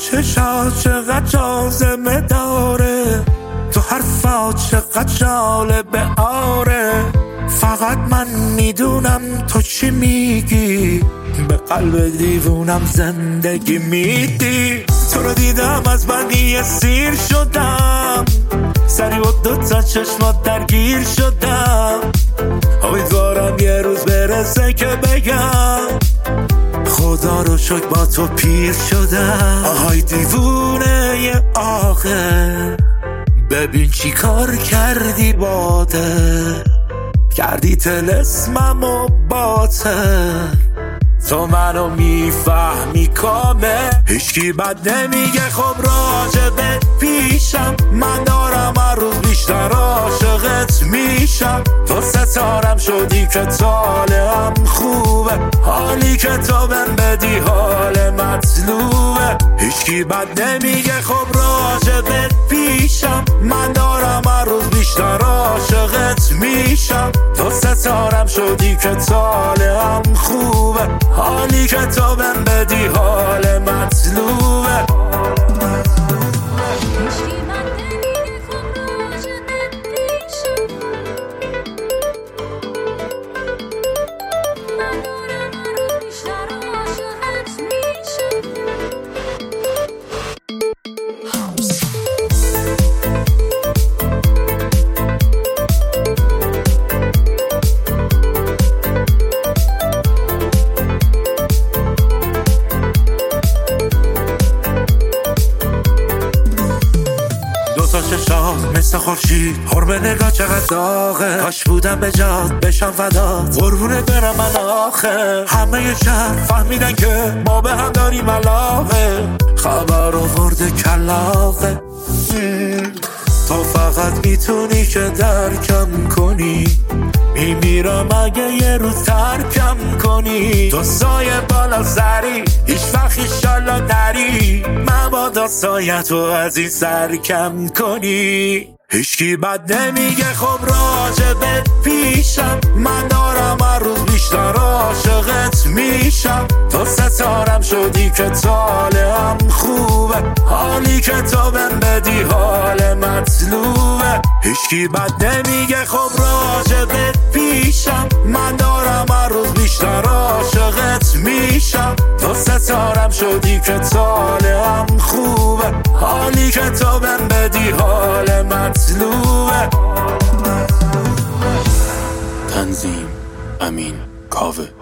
چشات چقدر جازمه داره، تو حرفات چقدر جالبه آره. فقط من میدونم تو چی میگی، به قلب دیوونم زندگی میدی. تو رو دیدم از بقیه سیر شدم، سری و دوتا چشمات درگیر شدم. امیدوارم یه روز برسه که بگم خدا رو شکر با تو پیر شدم. آهای دیوونه یه آخه، ببین چی کار کردی باده، کردی طلسمم و باطل. تو منو میفهمی کامل، هیچکی بد نمیگه خب راجبت پیشم. من دارم هر روز بیشتر عاشقت میشم. تو ستارم شدی که طالعم خوبه، حالی که تو بهم بدی حال مطلوبه. هیچکی بد نمیگه خب راجبت پیشم. من دارم هر روز بیشتر عاشقت میشم. تو ستارم شدی که طالعم خوبه، حالی که تو بهم بدی حال مطلوبه. چشات مثل خورشید، حرم نگاه چقدر داغه. کاش بودم به جات بشم فدات، قربونت برم من آخه. همه شهر فهمیدن که ما به هم داریم علاقه، خبر آورده کلاقه. تو فقط میتونی که درکم کنی، میمیرم اگه یه روز ترکم کنی. تو سایه بالا سری، هیچ وقت ایشالله نری، مبادا سایه تو از این سر کم کنی. هیچکی بد نمیگه خب راجبت پیشم. من دارم هر روز بیشتر عاشقت میشم. تو ستارم شدی که طالعم خوبه، حالی که تو بهم بدی حال مطلوبه. هیچکی بد نمیگه خب راجبت پیشم. من دارم هر روز بیشتر عاشقت میشم. تو ستارم شدی که طالعم خوبه، حالی که تو بهم بدی حال مطلوبه. تنظیم امین کاوه.